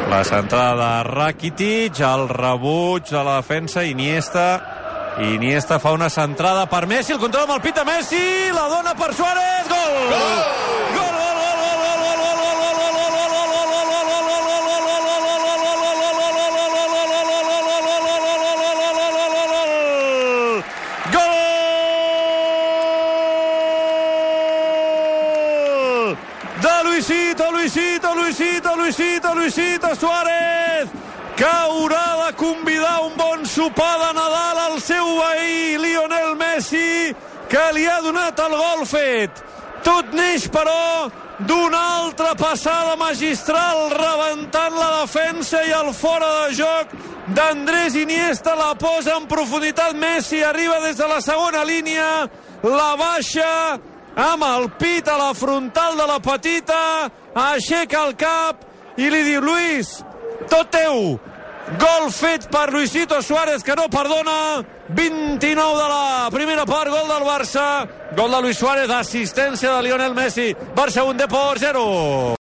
La centrada de Rakitic, el rebuig de la defensa, Iniesta fa una centrada per Messi, el control amb el pit de Messi, la dona per Suárez, gol! Gol! Luisito Suárez, que haurà de convidar un bon sopar de Nadal al seu veí Lionel Messi, que li ha donat el gol fet. Tot neix, però, d'una altra passada magistral, rebentant la defensa i el fora de joc d'Andrés Iniesta. La posa en profunditat Messi, arriba des de la segona línia, la baixa amb el pit a la frontal de la petita, aixeca el cap i li diu: Luis, tot teu. Gol fet per Luisito Suárez, que no perdona. 29 de la primera part, gol del Barça, gol de Luis Suárez, assistència de Lionel Messi. Barça 1, Depor 0.